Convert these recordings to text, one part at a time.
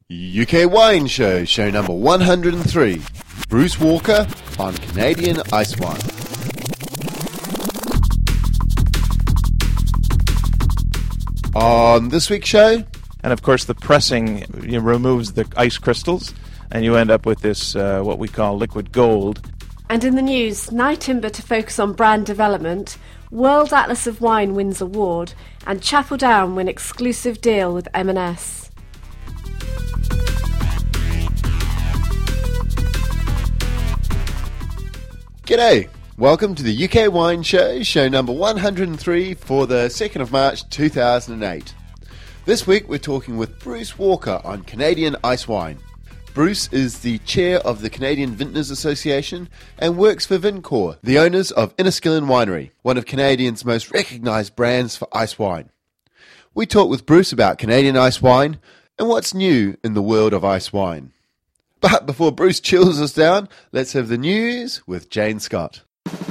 UK Wine Show, show number 103. Bruce Walker on Canadian Ice Wine. On this week's show... And of course the pressing removes the ice crystals and you end up with this, what we call liquid gold. And in the news, Nightimber to focus on brand development, World Atlas of Wine wins award, and Chapel Down win exclusive deal with M&S. G'day! Welcome to the UK Wine Show, show number 103 for the 2nd of March 2008. This week we're talking with Bruce Walker on Canadian Ice Wine. Bruce is the chair of the Canadian Vintners Association and works for Vincor, the owners of Inniskillen Winery, one of Canadians' most recognised brands for ice wine. We talk with Bruce about Canadian ice wine and what's new in the world of ice wine. But before Bruce chills us down, let's have the news with Jane Scott.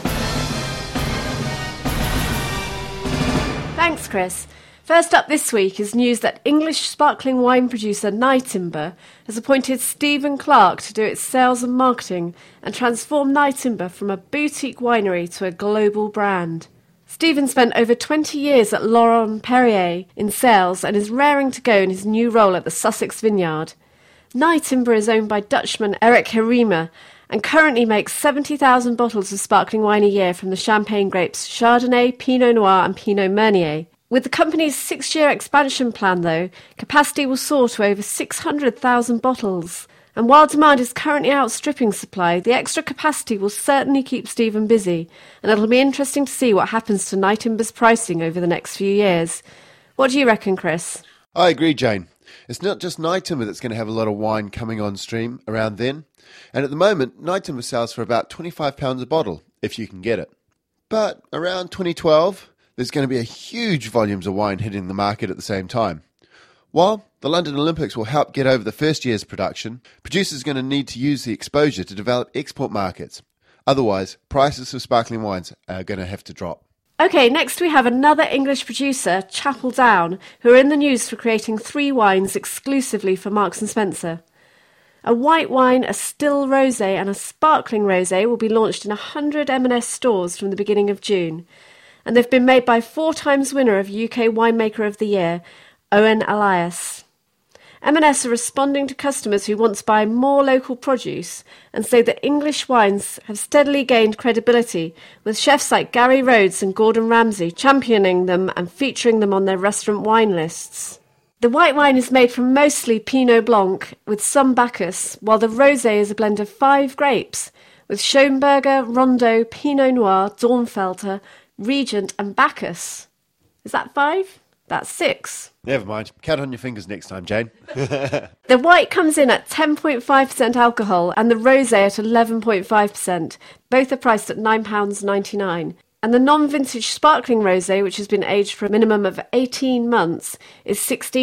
Thanks, Chris. First up this week is news that English sparkling wine producer Nightimber has appointed Stephen Clark to do its sales and marketing and transform Nightimber from a boutique winery to a global brand. Stephen spent over 20 years at Laurent Perrier in sales and is raring to go in his new role at the Sussex Vineyard. Nightimber is owned by Dutchman Eric Herrema and currently makes 70,000 bottles of sparkling wine a year from the champagne grapes Chardonnay, Pinot Noir and Pinot Meunier. With the company's 6-year expansion plan, though, capacity will soar to over 600,000 bottles. And while demand is currently outstripping supply, the extra capacity will certainly keep Stephen busy, and it'll be interesting to see what happens to Nightimber's pricing over the next few years. What do you reckon, Chris? I agree, Jane. It's not just Nightimber that's going to have a lot of wine coming on stream around then. And at the moment, Nightimber sells for about £25 a bottle, if you can get it. But around 2012... there's going to be a huge volumes of wine hitting the market at the same time. While the London Olympics will help get over the first year's production, producers are going to need to use the exposure to develop export markets. Otherwise, prices of sparkling wines are going to have to drop. OK, next we have another English producer, Chapel Down, who are in the news for creating 3 wines exclusively for Marks & Spencer. A white wine, a still rosé and a sparkling rosé will be launched in 100 M&S stores from the beginning of June. And they've been made by 4-times winner of UK Winemaker of the Year, Owen Elias. M&S are responding to customers who want to buy more local produce and say that English wines have steadily gained credibility, with chefs like Gary Rhodes and Gordon Ramsay championing them and featuring them on their restaurant wine lists. The white wine is made from mostly Pinot Blanc with some Bacchus, while the rosé is a blend of 5 grapes, with Schönberger, Rondeau, Pinot Noir, Dornfelder, Regent and Bacchus. Is that 5? That's 6. Never mind. Count on your fingers next time, Jane. The white comes in at 10.5% alcohol and the rosé at 11.5%. Both are priced at £9.99. And the non-vintage sparkling rosé, which has been aged for a minimum of 18 months, is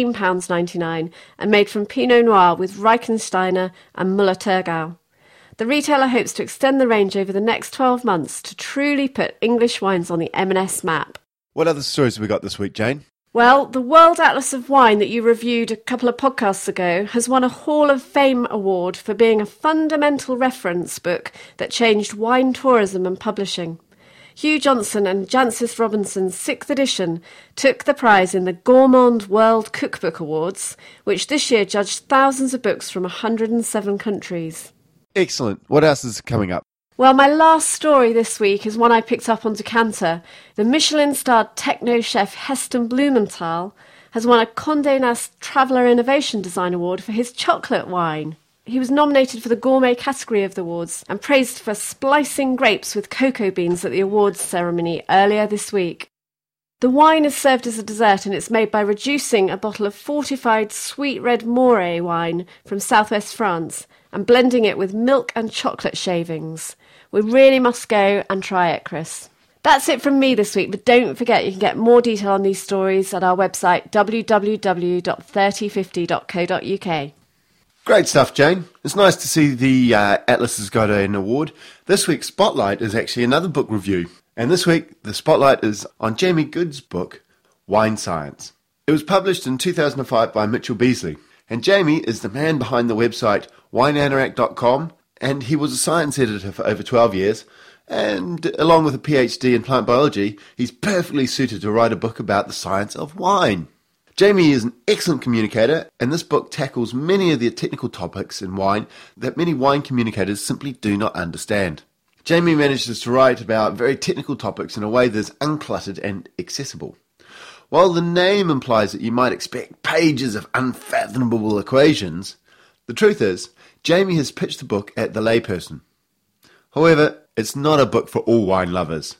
£16.99 and made from Pinot Noir with Reichensteiner and Müller-Thurgau. The retailer hopes to extend the range over the next 12 months to truly put English wines on the M&S map. What other stories have we got this week, Jane? Well, the World Atlas of Wine that you reviewed a couple of podcasts ago has won a Hall of Fame award for being a fundamental reference book that changed wine tourism and publishing. Hugh Johnson and Jancis Robinson's 6th edition took the prize in the Gourmand World Cookbook Awards, which this year judged thousands of books from 107 countries. Excellent. What else is coming up? Well, my last story this week is one I picked up on Decanter. The Michelin-starred techno chef Heston Blumenthal has won a Condé Nast Traveller Innovation Design Award for his chocolate wine. He was nominated for the gourmet category of the awards and praised for splicing grapes with cocoa beans at the awards ceremony earlier this week. The wine is served as a dessert and it's made by reducing a bottle of fortified sweet red Morée wine from southwest France and blending it with milk and chocolate shavings. We really must go and try it, Chris. That's it from me this week, but don't forget you can get more detail on these stories at our website www.3050.co.uk. Great stuff, Jane. It's nice to see the Atlas has got an award. This week's Spotlight is actually another book review. And this week, the Spotlight is on Jamie Good's book, Wine Science. It was published in 2005 by Mitchell Beasley. And Jamie is the man behind the website wineanorak.com, and he was a science editor for over 12 years. And along with a PhD in plant biology, he's perfectly suited to write a book about the science of wine. Jamie is an excellent communicator, and this book tackles many of the technical topics in wine that many wine communicators simply do not understand. Jamie manages to write about very technical topics in a way that is uncluttered and accessible. While the name implies that you might expect pages of unfathomable equations, the truth is, Jamie has pitched the book at the layperson. However, it's not a book for all wine lovers.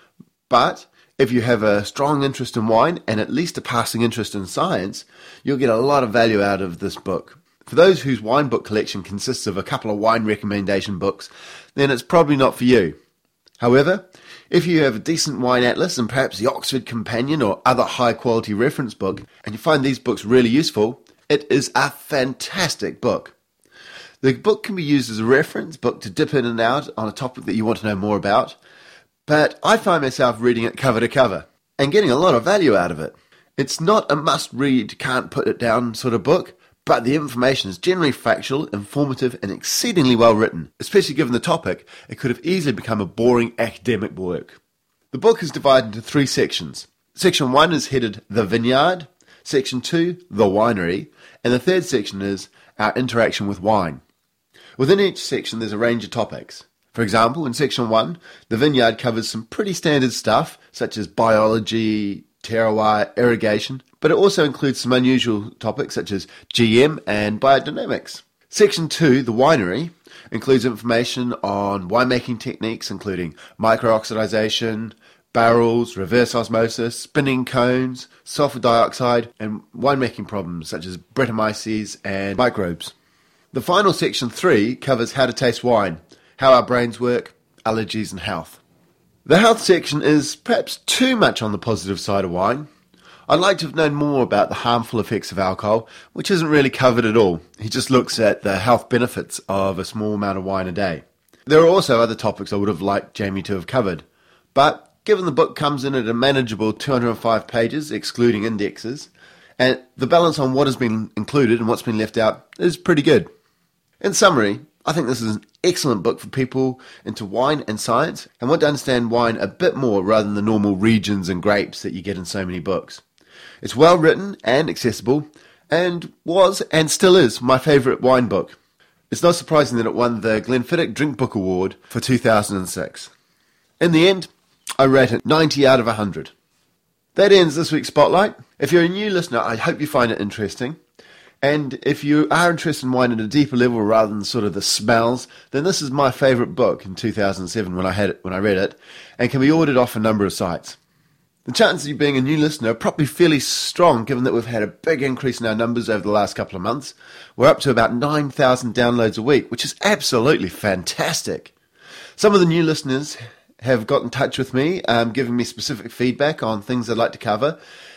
But if you have a strong interest in wine and at least a passing interest in science, you'll get a lot of value out of this book. For those whose wine book collection consists of a couple of wine recommendation books, then it's probably not for you. However, if you have a decent wine atlas and perhaps the Oxford Companion or other high-quality reference book, and you find these books really useful, it is a fantastic book. The book can be used as a reference book to dip in and out on a topic that you want to know more about, but I find myself reading it cover to cover and getting a lot of value out of it. It's not a must-read, can't-put-it-down sort of book, but the information is generally factual, informative, and exceedingly well written. Especially given the topic, it could have easily become a boring academic work. The book is divided into 3 sections. Section 1 is headed The Vineyard, Section 2, The Winery, and the third section is Our Interaction with Wine. Within each section there's a range of topics. For example, in Section 1, The Vineyard covers some pretty standard stuff, such as biology, terroir, irrigation, but it also includes some unusual topics such as GM and biodynamics. Section 2, The Winery, includes information on winemaking techniques including micro-oxidization, barrels, reverse osmosis, spinning cones, sulfur dioxide, and winemaking problems such as Brettanomyces and microbes. The final section 3 covers how to taste wine, how our brains work, allergies and health. The health section is perhaps too much on the positive side of wine. I'd like to have known more about the harmful effects of alcohol, which isn't really covered at all. He just looks at the health benefits of a small amount of wine a day. There are also other topics I would have liked Jamie to have covered, but given the book comes in at a manageable 205 pages, excluding indexes, and the balance on what has been included and what's been left out is pretty good. In summary, I think this is an excellent book for people into wine and science and want to understand wine a bit more rather than the normal regions and grapes that you get in so many books. It's well written and accessible and was and still is my favourite wine book. It's not surprising that it won the Glenfiddich Drink Book Award for 2006. In the end, I rate it 90 out of 100. That ends this week's Spotlight. If you're a new listener, I hope you find it interesting. And if you are interested in wine at a deeper level rather than sort of the smells, then this is my favourite book in 2007 when I read it, and can be ordered off a number of sites. The chances of you being a new listener are probably fairly strong given that we've had a big increase in our numbers over the last couple of months. We're up to about 9,000 downloads a week, which is absolutely fantastic. Some of the new listeners have got in touch with me, giving me specific feedback on things I'd like to cover.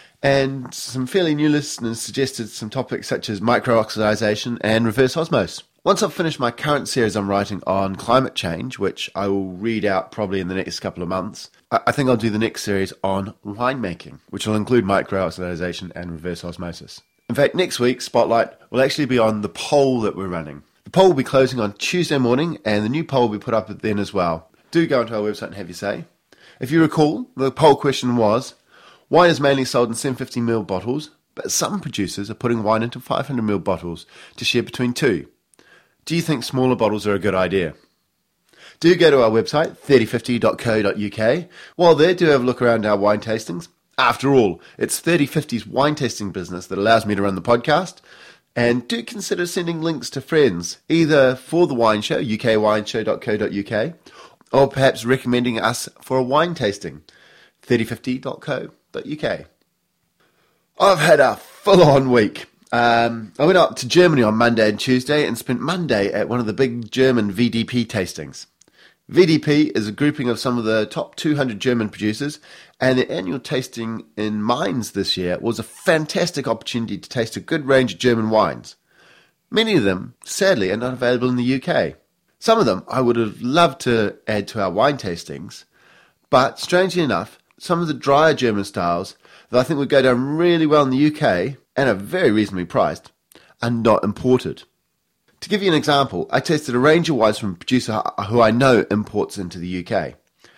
And some fairly new listeners suggested some topics such as micro-oxidization and reverse osmosis. Once I've finished my current series I'm writing on climate change, which I will read out probably in the next couple of months, I think I'll do the next series on winemaking, which will include micro-oxidization and reverse osmosis. In fact, next week's Spotlight will actually be on the poll that we're running. The poll will be closing on Tuesday morning, and the new poll will be put up then as well. Do go onto our website and have your say. If you recall, the poll question was, wine is mainly sold in 750ml bottles, but some producers are putting wine into 500ml bottles to share between two. Do you think smaller bottles are a good idea? Do go to our website, 3050.co.uk. While there, do have a look around our wine tastings. After all, it's 3050's wine tasting business that allows me to run the podcast. And do consider sending links to friends, either for the wine show, ukwineshow.co.uk, or perhaps recommending us for a wine tasting, 3050.co.uk. I've had a full-on week. I went up to Germany on Monday and Tuesday and spent Monday at one of the big German VDP tastings. VDP is a grouping of some of the top 200 German producers, and the annual tasting in Mainz this year was a fantastic opportunity to taste a good range of German wines. Many of them, sadly, are not available in the UK. Some of them I would have loved to add to our wine tastings, but strangely enough, some of the drier German styles that I think would go down really well in the UK and are very reasonably priced are not imported. To give you an example, I tasted a range of wines from a producer who I know imports into the UK.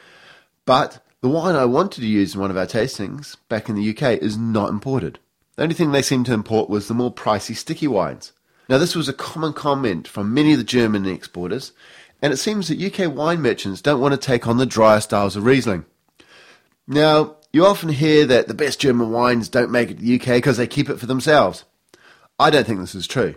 But the wine I wanted to use in one of our tastings back in the UK is not imported. The only thing they seemed to import was the more pricey sticky wines. Now, this was a common comment from many of the German exporters, and it seems that UK wine merchants don't want to take on the drier styles of Riesling. Now, you often hear that the best German wines don't make it to the UK because they keep it for themselves. I don't think this is true.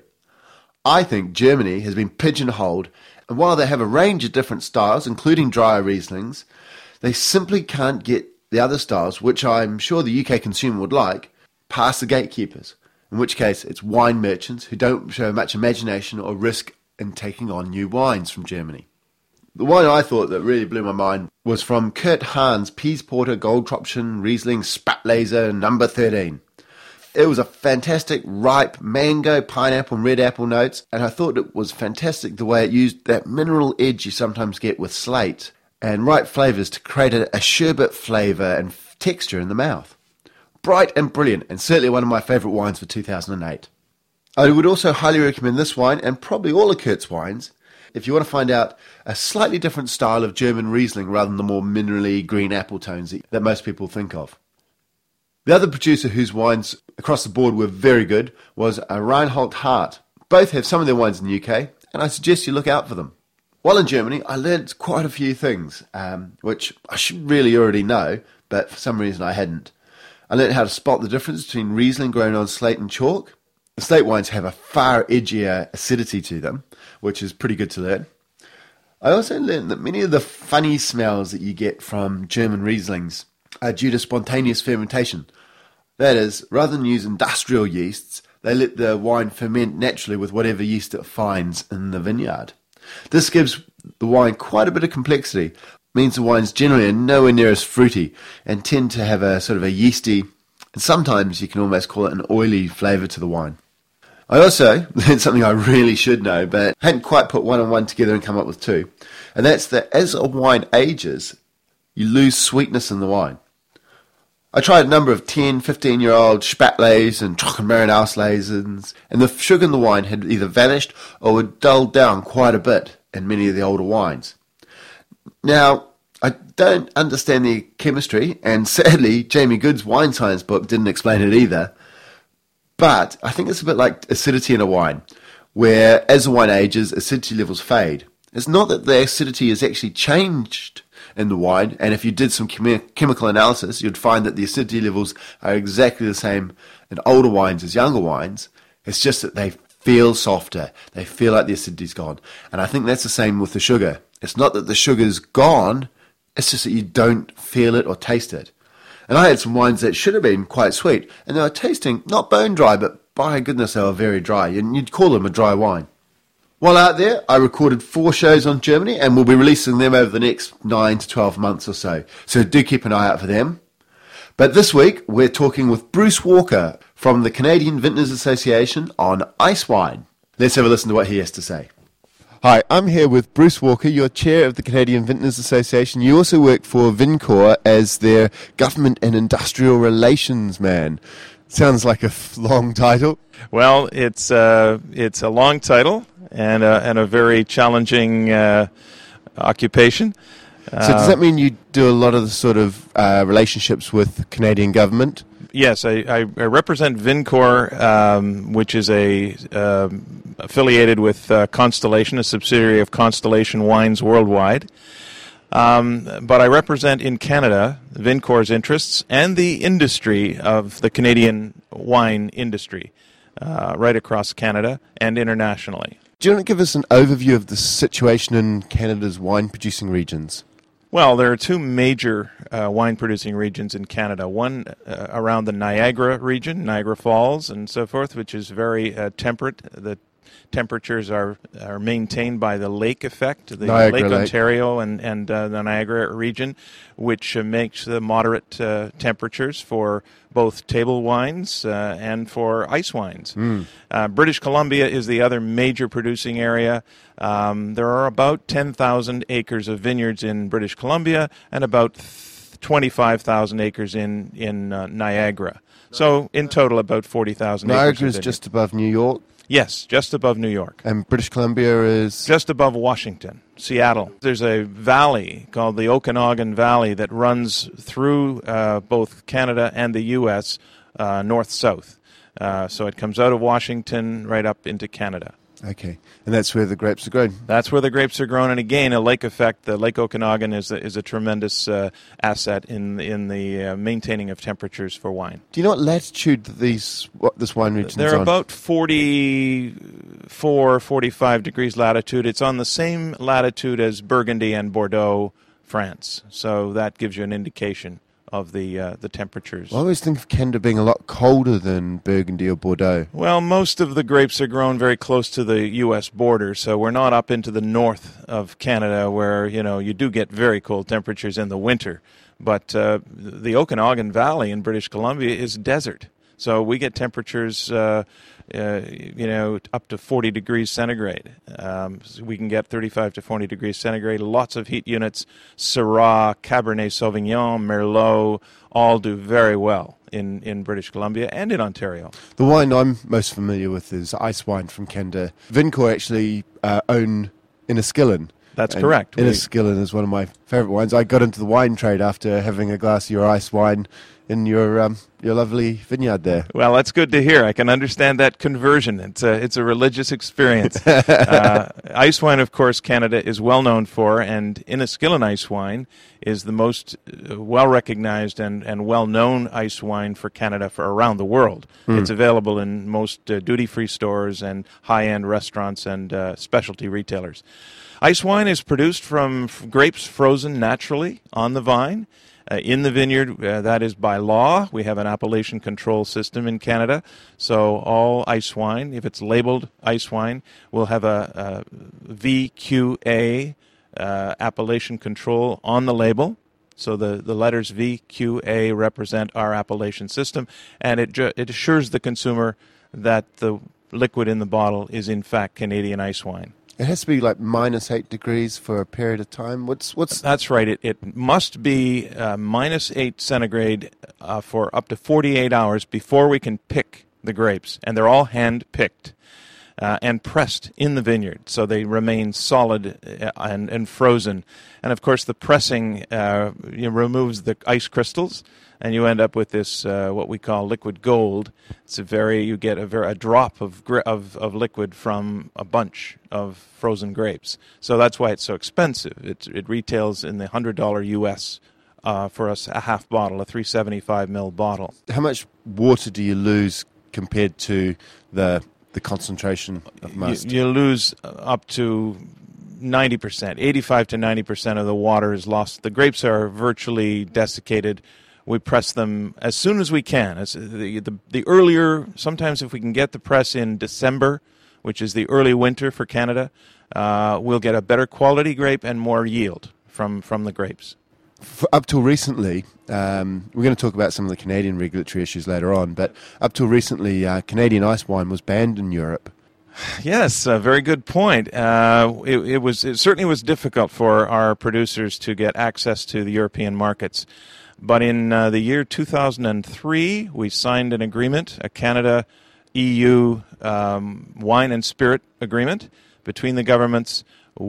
I think Germany has been pigeonholed, and while they have a range of different styles, including drier Rieslings, they simply can't get the other styles, which I'm sure the UK consumer would like, past the gatekeepers, in which case it's wine merchants who don't show much imagination or risk in taking on new wines from Germany. The wine I thought that really blew my mind was from Kurt Hahn's Peas Porter Goldtropfen Riesling Spätlese number 13. It was a fantastic, ripe mango, pineapple and red apple notes, and I thought it was fantastic the way it used that mineral edge you sometimes get with slate and ripe flavours to create a sherbet flavour and texture in the mouth. Bright and brilliant, and certainly one of my favourite wines for 2008. I would also highly recommend this wine, and probably all of Kurt's wines, if you want to find out a slightly different style of German Riesling rather than the more minerally green apple tones that most people think of. The other producer whose wines across the board were very good was Reinhold Hart. Both have some of their wines in the UK, and I suggest you look out for them. While in Germany, I learned quite a few things, which I should really already know, but for some reason I hadn't. I learned how to spot the difference between Riesling grown on slate and chalk. The slate wines have a far edgier acidity to them, which is pretty good to learn. I also learned that many of the funny smells that you get from German Rieslings are due to spontaneous fermentation. That is, rather than use industrial yeasts, they let the wine ferment naturally with whatever yeast it finds in the vineyard. This gives the wine quite a bit of complexity. Means the wines generally are nowhere near as fruity and tend to have a sort of a yeasty, and sometimes you can almost call it an oily flavour to the wine. I also learned something I really should know, but hadn't quite put one and one together and come up with two, and that's that as a wine ages, you lose sweetness in the wine. I tried a number of 10, 15-year-old Spätlese and Trockenbeerenauslesens, and the sugar in the wine had either vanished or had dulled down quite a bit in many of the older wines. Now, I don't understand the chemistry, and sadly, Jamie Good's wine science book didn't explain it either. But I think it's a bit like acidity in a wine, where as the wine ages, acidity levels fade. It's not that the acidity is actually changed in the wine, and if you did some chemical analysis, you'd find that the acidity levels are exactly the same in older wines as younger wines. It's just that they feel softer. They feel like the acidity's gone. And I think that's the same with the sugar. It's not that the sugar's gone, it's just that you don't feel it or taste it. And I had some wines that should have been quite sweet, and they were tasting not bone dry, but by goodness, they were very dry, and you'd call them a dry wine. While out there, I recorded 4 shows on Germany, and we'll be releasing them over the next 9 to 12 months or so. So do keep an eye out for them. But this week, we're talking with Bruce Walker from the Canadian Vintners Association on ice wine. Let's have a listen to what he has to say. Hi, I'm here with Bruce Walker. You're chair of the Canadian Vintners Association. You also work for Vincor as their government and industrial relations man. Sounds like a long title. Well, it's a long title and a very challenging occupation. So does that mean you do a lot of the sort of relationships with Canadian government? Yes, I represent Vincor, which is affiliated with Constellation, a subsidiary of Constellation Wines Worldwide. But I represent in Canada Vincor's interests and the industry of the Canadian wine industry right across Canada and internationally. Do you want to give us an overview of the situation in Canada's wine-producing regions? Well, there are 2 major wine-producing regions in Canada. One around the Niagara region, Niagara Falls and so forth, which is very temperate. The temperatures are maintained by the lake effect, the Lake Ontario and the Niagara region, which makes the moderate temperatures for both table wines and for ice wines. British Columbia is the other major producing area. There are about 10,000 acres of vineyards in British Columbia and about 25,000 acres in Niagara. So in total, about 40,000 acres. Niagara is just above New York? Yes, just above New York. And British Columbia is? Just above Washington, Seattle. There's a valley called the Okanagan Valley that runs through both Canada and the U.S. North-south. So it comes out of Washington right up into Canada. Okay, and that's where the grapes are grown? That's where the grapes are grown, and again, a lake effect. The Lake Okanagan is a tremendous asset in the maintaining of temperatures for wine. Do you know what latitude this wine region is on? They're about 44, 45 degrees latitude. It's on the same latitude as Burgundy and Bordeaux, France, so that gives you an indication of the temperatures. Well, I always think of Canada being a lot colder than Burgundy or Bordeaux. Well, most of the grapes are grown very close to the U.S. border, so we're not up into the north of Canada where, you do get very cold temperatures in the winter. But the Okanagan Valley in British Columbia is desert. So we get temperatures, up to 40 degrees centigrade. So we can get 35 to 40 degrees centigrade. Lots of heat units. Syrah, Cabernet Sauvignon, Merlot, all do very well in British Columbia and in Ontario. The wine I'm most familiar with is ice wine from Canada. Vincor actually own Inniskillen. That's correct. Inniskillen is one of my favourite wines. I got into the wine trade after having a glass of your ice wine in your lovely vineyard there. Well, that's good to hear. I can understand that conversion. It's a religious experience. Ice wine, of course, Canada is well known for, and Inniskillen ice wine is the most well-recognized and well-known ice wine for Canada for around the world. It's available in most duty-free stores and high-end restaurants and specialty retailers. Ice wine is produced from grapes frozen naturally on the vine. In the vineyard, that is by law. We have an appellation control system in Canada, so all ice wine, if it's labeled ice wine, will have a VQA appellation control on the label. So the letters VQA represent our appellation system, and it assures the consumer that the liquid in the bottle is in fact Canadian ice wine. It has to be like minus 8 degrees for a period of time. What's? That's right. It must be minus 8 centigrade for up to 48 hours before we can pick the grapes, and they're all hand-picked and pressed in the vineyard, so they remain solid and frozen. And of course, the pressing removes the ice crystals, and you end up with this what we call liquid gold. You get a drop of liquid from a bunch of frozen grapes. So that's why it's so expensive. It retails in the $100 US for us a half bottle, a 375 ml bottle. How much water do you lose compared to the concentration of must? You lose up to 90%, 85 to 90% of the water is lost. The grapes are virtually desiccated. We press them as soon as we can. The earlier, sometimes if we can get the press in December, which is the early winter for Canada, we'll get a better quality grape and more yield from the grapes. Up till recently, we're going to talk about some of the Canadian regulatory issues later on, but up till recently, Canadian ice wine was banned in Europe. Yes, a very good point. It certainly was difficult for our producers to get access to the European markets. But in the year 2003, we signed an agreement, a Canada-EU wine and spirit agreement between the governments,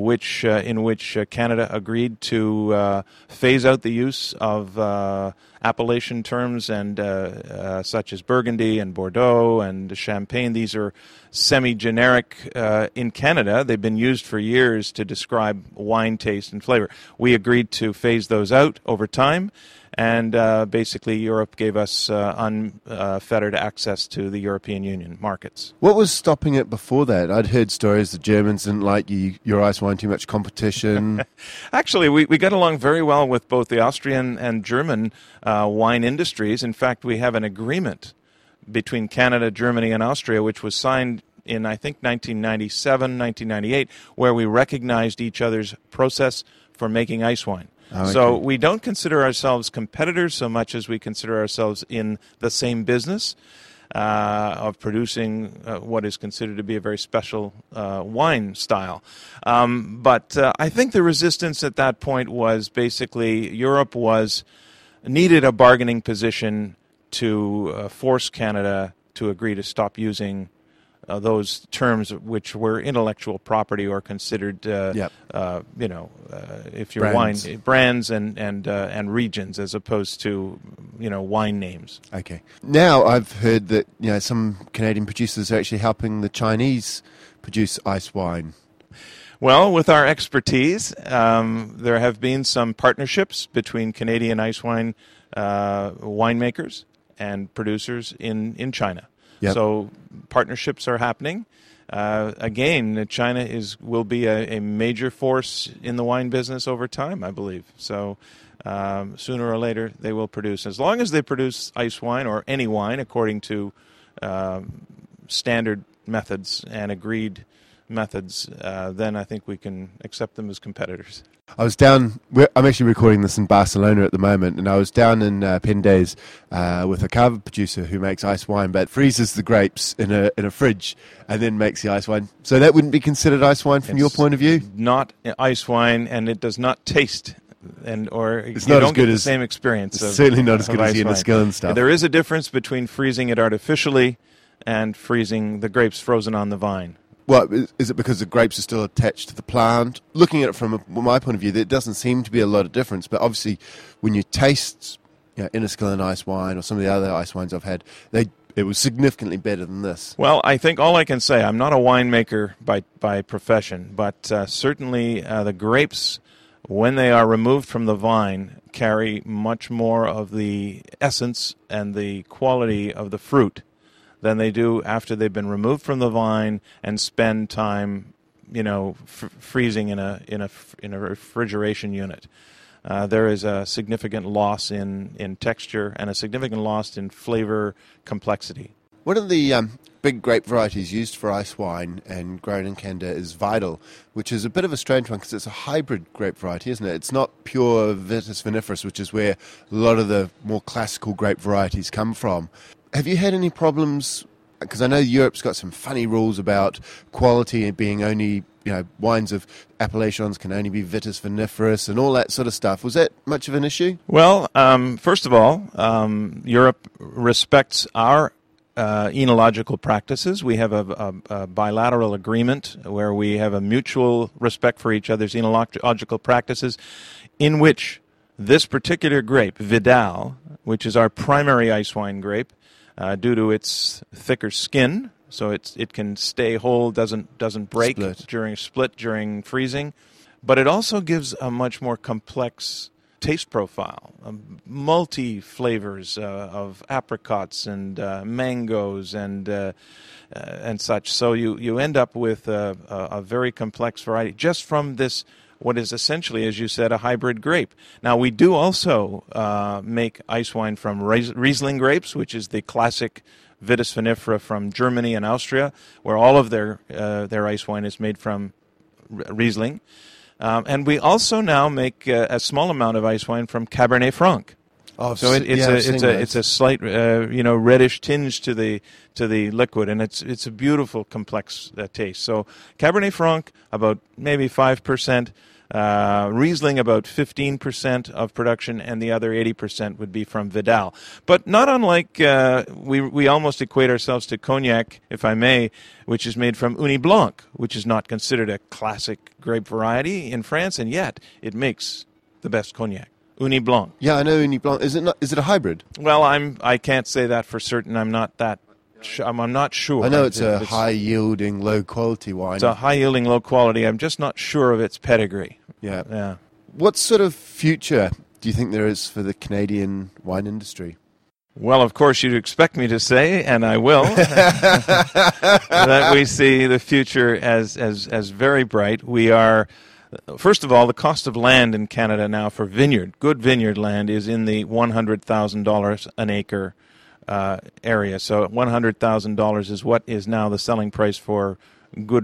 in which Canada agreed to phase out the use of appellation terms and such as Burgundy and Bordeaux and Champagne. These are semi-generic in Canada. They've been used for years to describe wine taste and flavor. We agreed to phase those out over time. And basically, Europe gave us unfettered access to the European Union markets. What was stopping it before that? I'd heard stories the Germans didn't like your ice wine, too much competition. Actually, we got along very well with both the Austrian and German wine industries. In fact, we have an agreement between Canada, Germany, and Austria, which was signed in, I think, 1997, 1998, where we recognized each other's process for making ice wine. Oh, okay. So we don't consider ourselves competitors so much as we consider ourselves in the same business of producing what is considered to be a very special wine style. But I think the resistance at that point was basically Europe needed a bargaining position to force Canada to agree to stop using those terms which were intellectual property or considered, if you're Brands. wine brands and regions as opposed to wine names. Okay. Now I've heard that some Canadian producers are actually helping the Chinese produce ice wine. Well, with our expertise, there have been some partnerships between Canadian ice wine winemakers and producers in China. Yep. So partnerships are happening. Again, China will be a major force in the wine business over time, I believe. So sooner or later they will produce. As long as they produce ice wine or any wine according to standard methods and agreed methods, then I think we can accept them as competitors. I'm actually recording this in Barcelona at the moment, and I was down in Pendes with a cava producer who makes ice wine, but freezes the grapes in a fridge and then makes the ice wine. So that wouldn't be considered ice wine from your point of view? Not ice wine, and it does not taste, it's you not don't as good get the as same experience. It's certainly not as good as the ice wine. Enniskillen stuff. There is a difference between freezing it artificially and freezing the grapes frozen on the vine. Well, is it because the grapes are still attached to the plant? Looking at it from my point of view, there doesn't seem to be a lot of difference. But obviously, when you taste Enniskillen ice wine or some of the other ice wines I've had, it was significantly better than this. Well, I think all I can say, I'm not a winemaker by profession, but certainly the grapes, when they are removed from the vine, carry much more of the essence and the quality of the fruit than they do after they've been removed from the vine and spend time, freezing in a refrigeration unit. There is a significant loss in texture and a significant loss in flavor complexity. One of the big grape varieties used for ice wine and grown in Canada is Vidal, which is a bit of a strange one because it's a hybrid grape variety, isn't it? It's not pure Vitis vinifera, which is where a lot of the more classical grape varieties come from. Have you had any problems? Because I know Europe's got some funny rules about quality and being only, wines of appellations can only be Vitis vinifera and all that sort of stuff. Was that much of an issue? Well, first of all, Europe respects our enological practices. We have a bilateral agreement where we have a mutual respect for each other's enological practices, in which this particular grape, Vidal, which is our primary ice wine grape, due to its thicker skin, so it can stay whole, doesn't break during freezing, but it also gives a much more complex taste profile, multi flavors of apricots and mangoes and such. So you end up with a very complex variety just from this, what is essentially, as you said, a hybrid grape. Now, we do also make ice wine from Riesling grapes, which is the classic Vitis vinifera from Germany and Austria, where all of their ice wine is made from Riesling. And we also now make a small amount of ice wine from Cabernet Franc. Oh, so it's a slight reddish tinge to the liquid, and it's a beautiful complex taste. So Cabernet Franc about maybe 5%, Riesling about 15% of production, and the other 80% would be from Vidal. But not unlike we almost equate ourselves to cognac, if I may, which is made from Uni Blanc, which is not considered a classic grape variety in France, and yet it makes the best cognac. Uni Blanc. Yeah, I know Uni Blanc. Is it a hybrid? Well, I can't say that for certain. I'm not that. I'm not sure. I know it's a high-yielding, low-quality wine. It's a high-yielding, low-quality. I'm just not sure of its pedigree. Yeah. What sort of future do you think there is for the Canadian wine industry? Well, of course, you'd expect me to say, and I will, that we see the future as very bright. We are. First of all, the cost of land in Canada now for good vineyard land is in the $100,000 an acre area. So $100,000 is what is now the selling price for good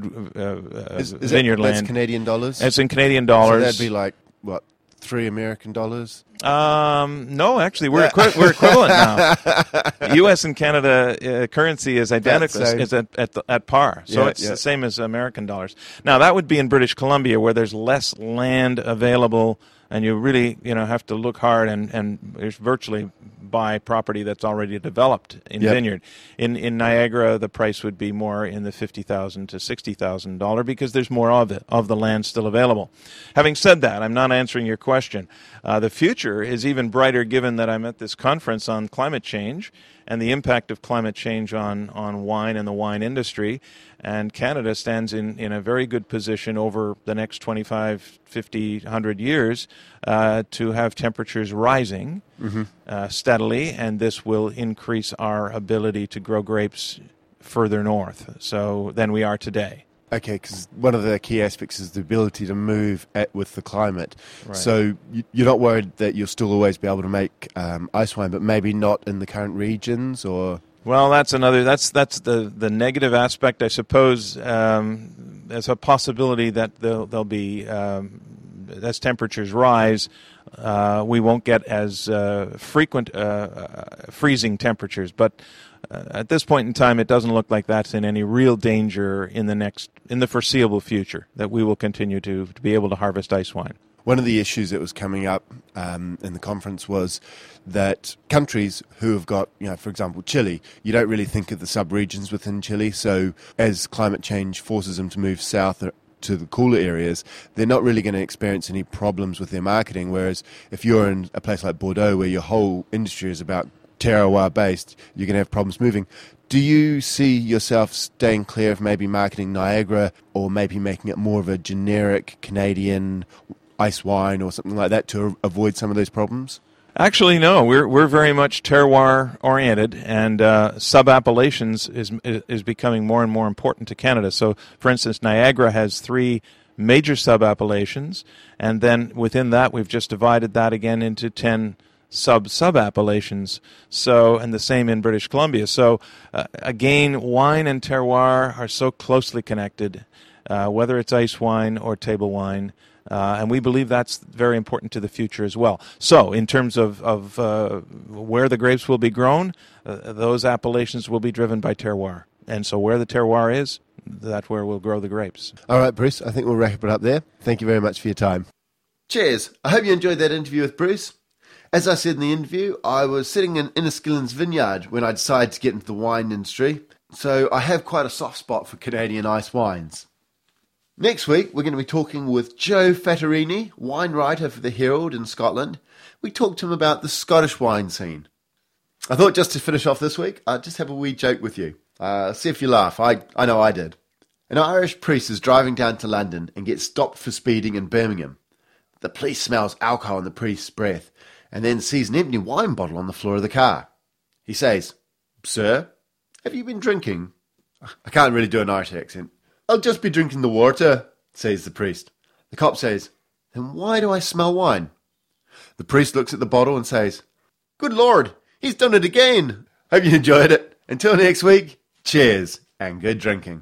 vineyard land. That's Canadian dollars? It's in Canadian dollars. So that'd be like, what, $3 American? No, actually, we're equivalent now. U.S. and Canada currency is identical, is at par. So it's the same as American dollars. Now, that would be in British Columbia, where there's less land available, and you really have to look hard and virtually buy property that's already developed in vineyard. In Niagara, the price would be more in the $50,000 to $60,000 because there's more of the land still available. Having said that, I'm not answering your question. The future is even brighter given that I'm at this conference on climate change and the impact of climate change on wine and the wine industry. And Canada stands in a very good position over the next 25, 50, 100 years to have temperatures rising steadily, and this will increase our ability to grow grapes further north than we are today. Okay, because one of the key aspects is the ability to move with the climate. Right. So you're not worried that you'll still always be able to make ice wine, but maybe not in the current regions, or? Well, that's the negative aspect, I suppose. There's a possibility that there'll be as temperatures rise, we won't get as frequent freezing temperatures, but. At this point in time, it doesn't look like that's in any real danger in the foreseeable future, that we will continue to be able to harvest ice wine. One of the issues that was coming up in the conference was that countries who have got, for example, Chile, you don't really think of the sub-regions within Chile, so as climate change forces them to move south to the cooler areas, they're not really going to experience any problems with their marketing, whereas if you're in a place like Bordeaux where your whole industry is about terroir based, you're going to have problems moving. Do you see yourself staying clear of maybe marketing Niagara or maybe making it more of a generic Canadian ice wine or something like that to avoid some of those problems? Actually, no. We're very much terroir oriented, and sub-appellations is becoming more and more important to Canada. So, for instance, Niagara has 3 major sub-appellations, and then within that we've just divided that again into 10 sub-appellations, and the same in British Columbia. So again, wine and terroir are so closely connected, whether it's ice wine or table wine, and we believe that's very important to the future as well. So in terms of where the grapes will be grown, those appellations will be driven by terroir. And so where the terroir is, that's where we'll grow the grapes. All right, Bruce, I think we'll wrap it up there. Thank you very much for your time. Cheers. I hope you enjoyed that interview with Bruce. As I said in the interview, I was sitting in Inniskillen's vineyard when I decided to get into the wine industry, so I have quite a soft spot for Canadian ice wines. Next week, we're going to be talking with Joe Fattorini, wine writer for the Herald in Scotland. We talked to him about the Scottish wine scene. I thought just to finish off this week, I'd just have a wee joke with you. See if you laugh. I know I did. An Irish priest is driving down to London and gets stopped for speeding in Birmingham. The police smells alcohol in the priest's breath, and then sees an empty wine bottle on the floor of the car. He says, "Sir, have you been drinking?" I can't really do an Irish accent. "I'll just be drinking the water," says the priest. The cop says, "Then why do I smell wine?" The priest looks at the bottle and says, "Good Lord, he's done it again." Hope you enjoyed it. Until next week, cheers and good drinking.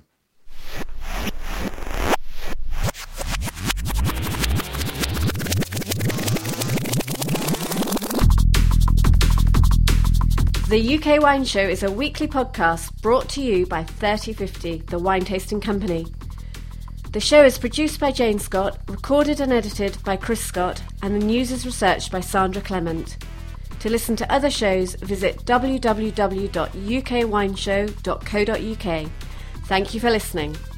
The UK Wine Show is a weekly podcast brought to you by 3050, the wine tasting company. The show is produced by Jane Scott, recorded and edited by Chris Scott, and the news is researched by Sandra Clement. To listen to other shows, visit www.ukwineshow.co.uk. Thank you for listening.